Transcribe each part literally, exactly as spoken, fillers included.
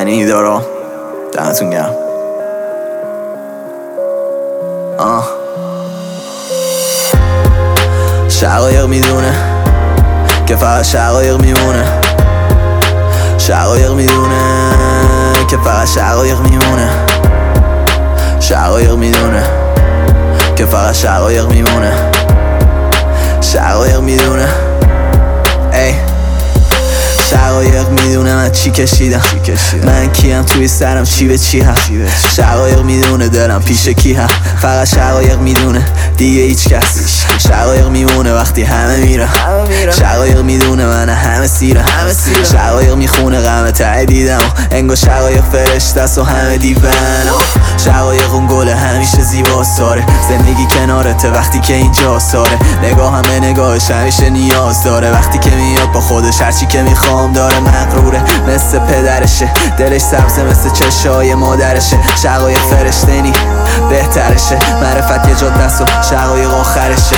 شنیدارا دمتون گرم. آه شقایق میدونه که فقط شقایق میمونه، شقایق میدونه که فقط شقایق میمونه، شقایق میدونه که فقط شقایق میمونه، شقایق میدونه ای شقایق میدونه من چی کشیدم، من کیم توی سرم چی به چی هم، شقایق میدونه دلم پیش کی هم، فقط شقایق میدونه دیگه هیچ کس، شقایق میمونه وقتی همه میره، شقایق میدونه من همه سیرم، شقایق میخونه غم ته دیدم انگار شقایق فرشته است و همه دیوانه، شقایق اون گل همیشه زیباست داره، زندگی کنارته وقتی که اینجا ساره، نگاه همه نگاهش همیشه نیاز داره، وقتی که میاد با خودش هرچی که میخوام داره، مغروره مثل پدرشه، دلش سبزه مثل چشای مادرشه، شقایق فرشته نی بهترشه، معرفت یه جا دست و شقایق آخرشه،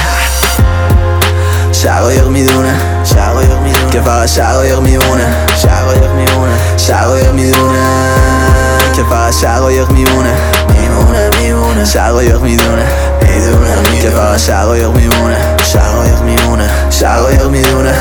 شقایق میدونه شقایق میدونه که فقط شقایق میمونه، شقایق میمونه شقایق میدونه که فقط شقایق میمونه، میمونه میمونه شقایق میدونه میدونه که فقط شقایق میمونه، شقایق میمونه شقایق میدونه.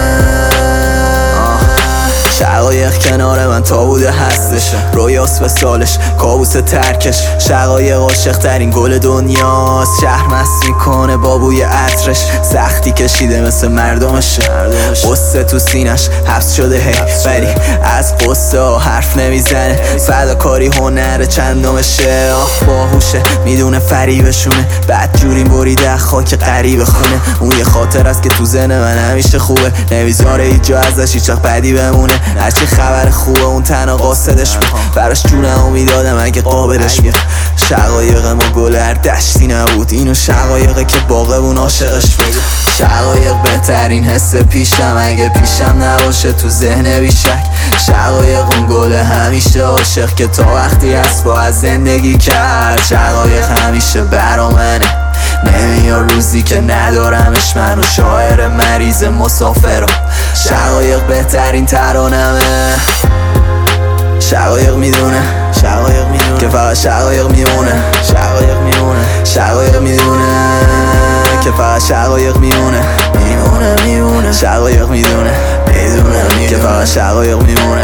شقایق کنار من تا بوده هستش، رویاست به سالش کابوس ترکش، شقایق عاشق ترین گل دنیاست، شهر مست میکنه با بوی عطرش، سختی کشیده مثل مردمشه، قصه تو سینش حبس شده هی ولی از قصه ها حرف نمیزنه، فداکاری هنر چندمشه، آه باهوشه میدونه فریبشونه، بعد جوری بریده خاک غریب خونه، اون یه خاطر است که تو ذهن من همیشه خوبه، نمیذاره هیچ جا ازش هیچ وقت بدی بمونه، هرچی خبر خوبه اون تنها قاصدش بود، براش جونمو میدادم اگه قابلش بود، شقایق ما گل هر دشتی نبود، اینو شقایقه که باغبون عاشقش بود، شقایق بهترین حس پیشم اگه پیشم نباشه تو ذهن بیشک، شقایق اون گل همیشه عاشق که تا وقتی هست با از زندگی کرد، شقایق همیشه برا منه، نمیاد روزی که ندارمش، منو شاعر مریض مسافرم، شقایق بهترین ترانمه، شقایق میدونه شقایق میدونه که فقط شقایق میمونه، شقایق میمونه شقایق میدونه که فقط شقایق میمونه، میمونه میمونه شقایق میدونه میدونه که فقط شقایق میمونه،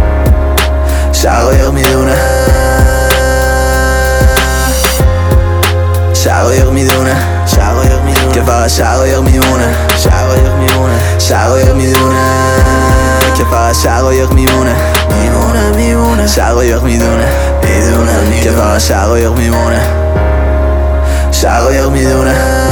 شقایق میدونه شقایق میدونه شقایق میدونه که فقط شقایق میمونه، شقایق میمونه شقایق میدونه که فقط شقایق میمونه، میمونه میمونه شقایق میدونه میدونه که فقط شقایق میمونه، شقایق میدونه.